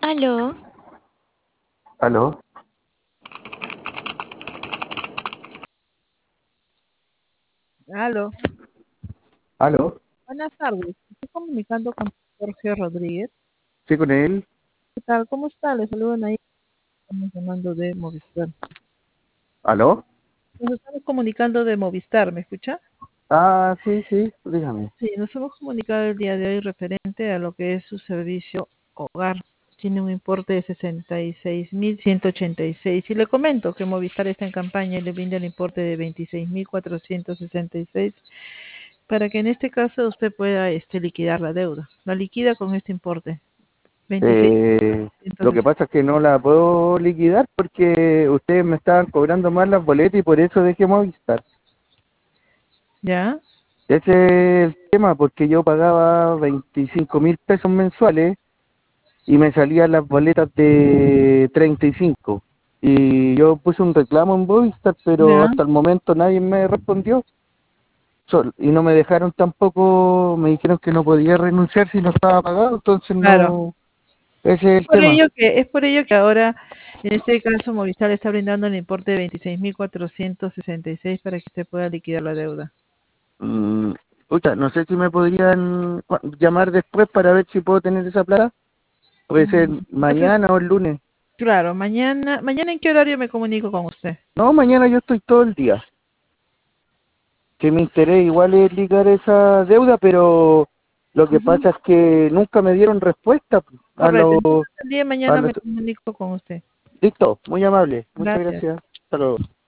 Aló, ¿Aló? Aló, ¿Aló? buenas tardes. Estoy comunicando con Jorge Rodríguez. ¿Sí con él? ¿Qué tal? ¿Cómo está? Le saludan ahí. Estamos llamando de Movistar. ¿Aló? Nos estamos comunicando de Movistar, ¿me escucha? Ah, sí, sí, dígame. Sí, nos hemos comunicado el día de hoy referente a lo que es su servicio hogar. Tiene un importe de 66.186. Y le comento que Movistar está en campaña y le brinda el importe de 26.466 para que en este caso usted pueda liquidar la deuda. La liquida con este importe. 26. Lo que pasa es que no la puedo liquidar porque ustedes me estaban cobrando más las boletas y por eso dejé Movistar. ¿Ya? Ese es el tema, porque yo pagaba 25.000 pesos mensuales y me salían las boletas de 35. Y yo puse un reclamo en Movistar, pero ¿Ya? hasta el momento nadie me respondió. Y no me dejaron tampoco, me dijeron que no podía renunciar si no estaba pagado, entonces Claro. no, ese es el tema. Es por ello que ahora, en este caso, Movistar le está brindando el importe de 26.466 para que usted pueda liquidar la deuda. Mm, pucha, no sé si me podrían llamar después para ver si puedo tener esa plata. Puede ser Entonces, mañana o el lunes. claro, mañana ¿en qué horario me comunico con usted? No, mañana yo estoy todo el día. Que mi interés igual es ligar esa deuda, pero lo que Ujú. pasa es que nunca me dieron respuesta a Correcto, los... entonces el día de A mañana los... me comunico con usted. Listo, muy amable. Muchas Gracias. gracias. Hasta luego.